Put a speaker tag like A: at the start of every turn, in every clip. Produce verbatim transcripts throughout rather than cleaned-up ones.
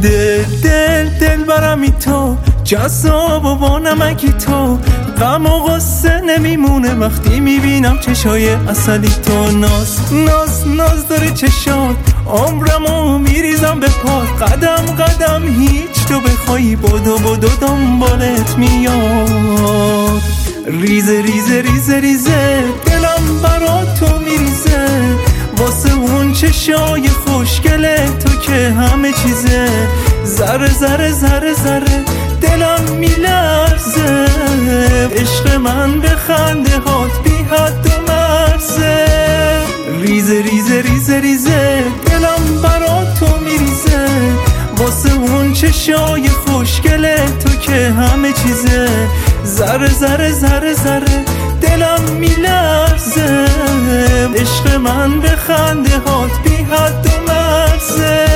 A: دل دل دل برمی تو، جذاب و با نمکی تو، غم و غصه نمیمونه وقتی میبینم چشای اصلی تو. ناز ناز ناز داره چشات، عمرمو میریزم به پات، قدم قدم هیچ تو بخوایی بدو بدو دنبالت میاد. ریزه ریزه ریزه ریزه دلم برا تو میریزه، واسه اون چشای خوشگل تو که همه چیزه. ذره ذره ذره ذره دلم میلرزه، عشق من به خنده هات بی حد و مرزه. ریزه ریزه ریزه ریزه دلم برا تو میریزه، واسه اون چشای خوشگل تو که همه چیزه. ذره ذره ذره ذره دلم میلرزه، عشق من به خنده هات بی حد و مرزه.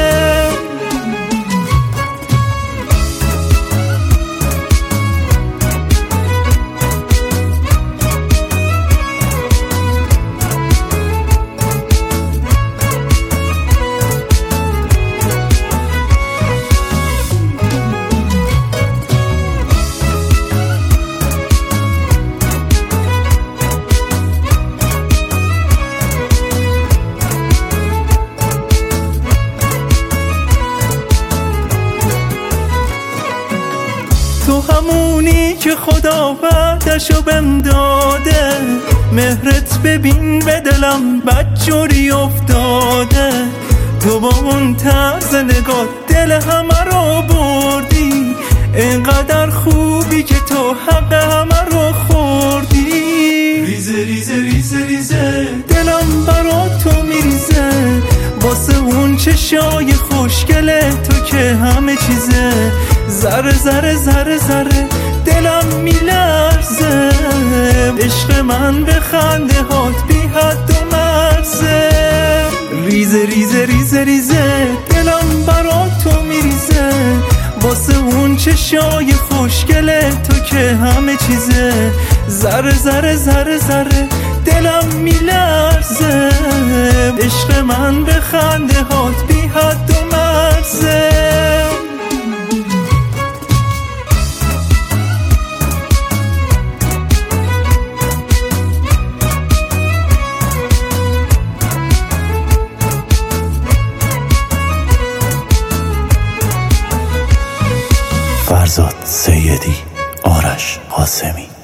A: تو همونی که خدا وعدشو بهم داده، مهرت ببین به دلم بدجوری افتاده. تو با اون طرز نگاه دل همه رو بردی، اینقدر خوبی که تو حق همه رو خوردی. ریزه ریزه ریزه ریزه دلم برا تو میریزه، واسه اون چشای خوشگل تو که همه چیزه. ذره ذره ذره ذره دلم میلرزه، عشق من به خنده هات بی حد و مرزه. ریزه ریزه ریزه ریزه دلم برا تو میریزه، واسه اون چشای خوشگل تو که همه چیزه. ذره ذره ذره ذره دلم میلرزه، عشق من به خنده هات بی حد و مرزه.
B: فرزاد سیدی، آرش قاسمی.